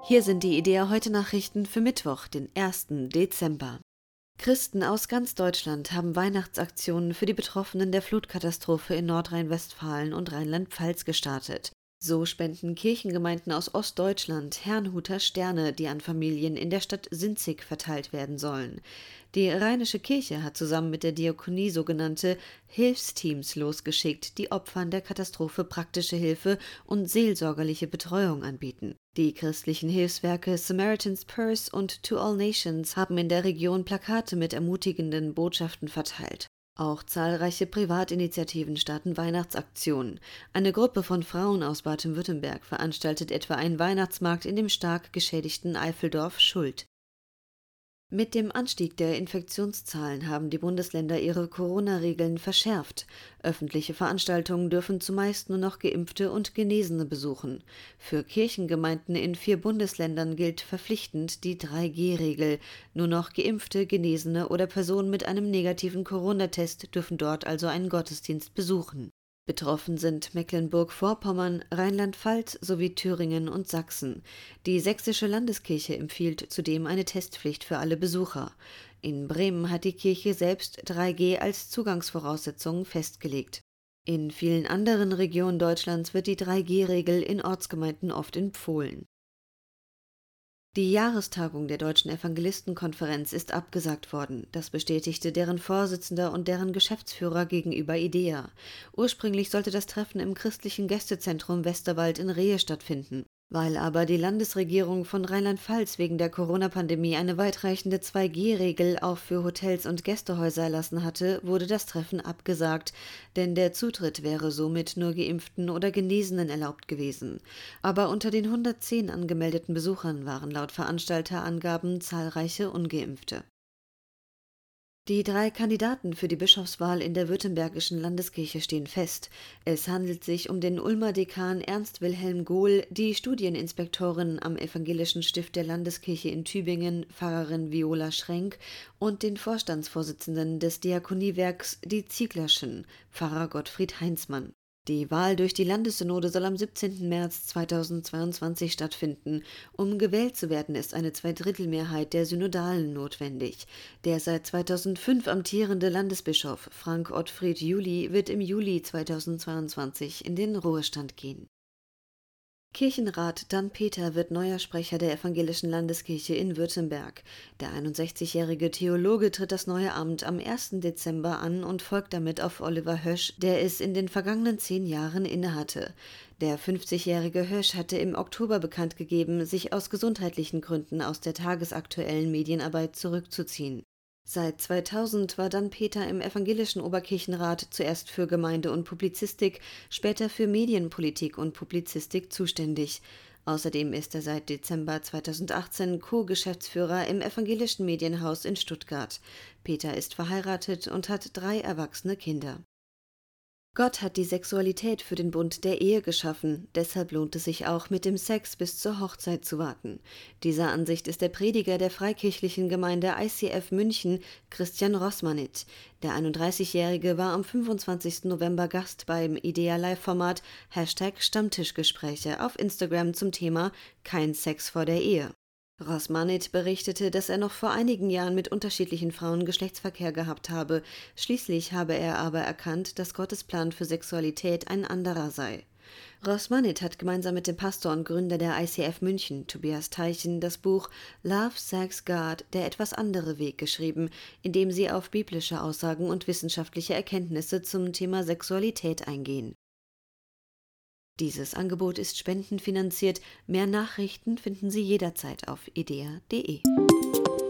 Hier sind die IDEA heute Nachrichten für Mittwoch, den 1. Dezember. Christen aus ganz Deutschland haben Weihnachtsaktionen für die Betroffenen der Flutkatastrophe in Nordrhein-Westfalen und Rheinland-Pfalz gestartet. So spenden Kirchengemeinden aus Ostdeutschland Herrnhuter Sterne, die an Familien in der Stadt Sinzig verteilt werden sollen. Die Rheinische Kirche hat zusammen mit der Diakonie sogenannte Hilfsteams losgeschickt, die Opfern der Katastrophe praktische Hilfe und seelsorgerliche Betreuung anbieten. Die christlichen Hilfswerke Samaritan's Purse und To All Nations haben in der Region Plakate mit ermutigenden Botschaften verteilt. Auch zahlreiche Privatinitiativen starten Weihnachtsaktionen. Eine Gruppe von Frauen aus Baden-Württemberg veranstaltet etwa einen Weihnachtsmarkt in dem stark geschädigten Eifeldorf Schuld. Mit dem Anstieg der Infektionszahlen haben die Bundesländer ihre Corona-Regeln verschärft. Öffentliche Veranstaltungen dürfen zumeist nur noch Geimpfte und Genesene besuchen. Für Kirchengemeinden in 4 Bundesländern gilt verpflichtend die 3G-Regel. Nur noch Geimpfte, Genesene oder Personen mit einem negativen Corona-Test dürfen dort also einen Gottesdienst besuchen. Betroffen sind Mecklenburg-Vorpommern, Rheinland-Pfalz sowie Thüringen und Sachsen. Die Sächsische Landeskirche empfiehlt zudem eine Testpflicht für alle Besucher. In Bremen hat die Kirche selbst 3G als Zugangsvoraussetzung festgelegt. In vielen anderen Regionen Deutschlands wird die 3G-Regel in Ortsgemeinden oft empfohlen. Die Jahrestagung der Deutschen Evangelistenkonferenz ist abgesagt worden. Das bestätigte deren Vorsitzender und deren Geschäftsführer gegenüber IDEA. Ursprünglich sollte das Treffen im christlichen Gästezentrum Westerwald in Rehe stattfinden. Weil aber die Landesregierung von Rheinland-Pfalz wegen der Corona-Pandemie eine weitreichende 2G-Regel auch für Hotels und Gästehäuser erlassen hatte, wurde das Treffen abgesagt, denn der Zutritt wäre somit nur Geimpften oder Genesenen erlaubt gewesen. Aber unter den 110 angemeldeten Besuchern waren laut Veranstalterangaben zahlreiche Ungeimpfte. Die 3 Kandidaten für die Bischofswahl in der Württembergischen Landeskirche stehen fest. Es handelt sich um den Ulmer Dekan Ernst Wilhelm Gohl, die Studieninspektorin am Evangelischen Stift der Landeskirche in Tübingen, Pfarrerin Viola Schrenk, und den Vorstandsvorsitzenden des Diakoniewerks Die Zieglerschen, Pfarrer Gottfried Heinzmann. Die Wahl durch die Landessynode soll am 17. März 2022 stattfinden. Um gewählt zu werden, ist eine Zweidrittelmehrheit der Synodalen notwendig. Der seit 2005 amtierende Landesbischof Frank Ottfried Juli wird im Juli 2022 in den Ruhestand gehen. Kirchenrat Dan Peter wird neuer Sprecher der Evangelischen Landeskirche in Württemberg. Der 61-jährige Theologe tritt das neue Amt am 1. Dezember an und folgt damit auf Oliver Hösch, der es in den vergangenen 10 Jahren innehatte. Der 50-jährige Hösch hatte im Oktober bekannt gegeben, sich aus gesundheitlichen Gründen aus der tagesaktuellen Medienarbeit zurückzuziehen. Seit 2000 war Dan Peter im Evangelischen Oberkirchenrat zuerst für Gemeinde und Publizistik, später für Medienpolitik und Publizistik zuständig. Außerdem ist er seit Dezember 2018 Co-Geschäftsführer im Evangelischen Medienhaus in Stuttgart. Peter ist verheiratet und hat 3 erwachsene Kinder. Gott hat die Sexualität für den Bund der Ehe geschaffen, deshalb lohnt es sich auch, mit dem Sex bis zur Hochzeit zu warten. Dieser Ansicht ist der Prediger der freikirchlichen Gemeinde ICF München, Christian Rossmanit. Der 31-Jährige war am 25. November Gast beim IDEA Live-Format #Stammtischgespräche auf Instagram zum Thema Kein Sex vor der Ehe. Rossmanit berichtete, dass er noch vor einigen Jahren mit unterschiedlichen Frauen Geschlechtsverkehr gehabt habe. Schließlich habe er aber erkannt, dass Gottes Plan für Sexualität ein anderer sei. Rossmanit hat gemeinsam mit dem Pastor und Gründer der ICF München, Tobias Teichen, das Buch Love, Sex, God – Der etwas andere Weg geschrieben, in dem sie auf biblische Aussagen und wissenschaftliche Erkenntnisse zum Thema Sexualität eingehen. Dieses Angebot ist spendenfinanziert. Mehr Nachrichten finden Sie jederzeit auf idea.de.